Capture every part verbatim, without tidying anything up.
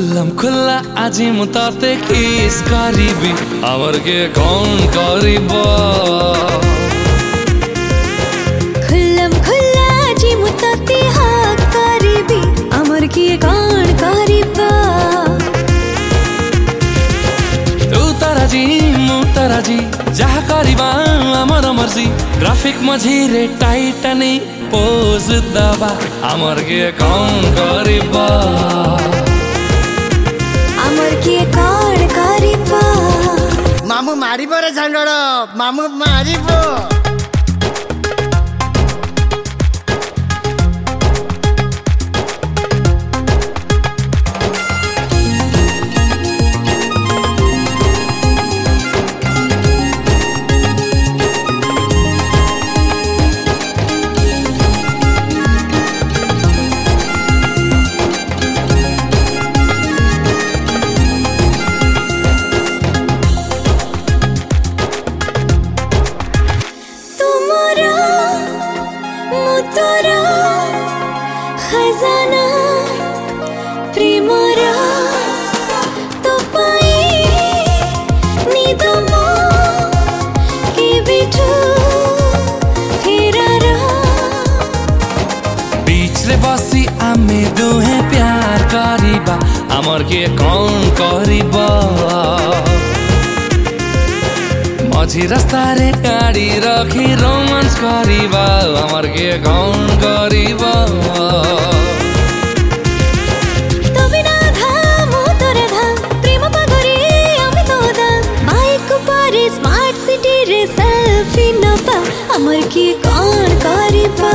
खुल्लम खुल्ला আজি মু তাতে কিস করিবি আমার কে কোন করিব खुल्लम खुल्ला আজি মু তাতে হাক করিবি আমার কে কোন করিব তু তারাজি মু তারাজি যাহা করিবা আমার মর্জি গ্রাফিক মঝিরে টাইটানি পোজ দবা আমার কে কোন করিব আমার কে কোন করিব মামু মারিব রে ঝান্ডড় মামু মারিব खजाना प्रेमरा तो पाई नींद मो के बिठू फेरारा बीच रे बसी आमे दुहे प्यार करिबा हमर के कौन करिबा मझी रास्ता रे गाड़ी रखी रोमांस करिबा हमर के कौन करिबा तो बिना धाम तोरे धाम प्रेम पगरी आमी तो दाम बाइक पर स्मार्ट सिटी रे सेल्फी नपा हमर के कौन करिबा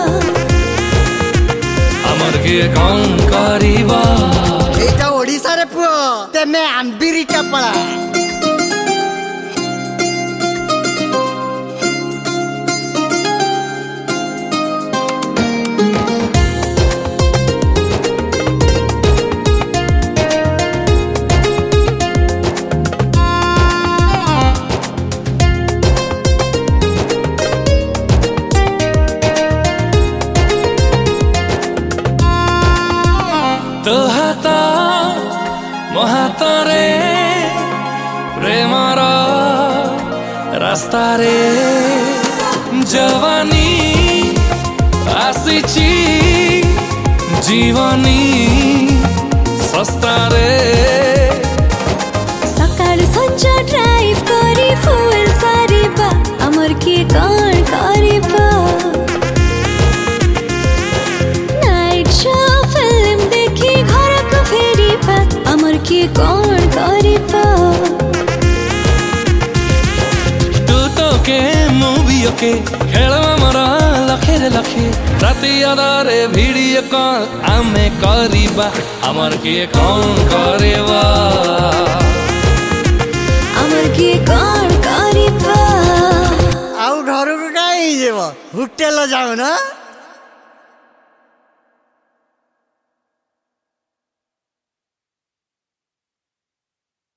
हमर के कौन करिबा एटा ओडिसा रे पुओ तेमे आंबिरी चपला तो हाता मोहातरे प्रेमर रास्ता रे जवानी आसीची जीवनी सस्ता रे सकाळ संजा ड्राइव करी फुल सारीबा हमर के कौन करिबा नाइट शो फिल्म देखी घर को फेरीबा हमर के कौन करिबा तू तो के मूवी के खेलवा मरा लखे रे लखे राति अदारे वीडियो कॉल आमे करिबा हमर के कौन करिबा हमर के कौन करिबा आउ घर को काई जेबो होटल जाओ ना।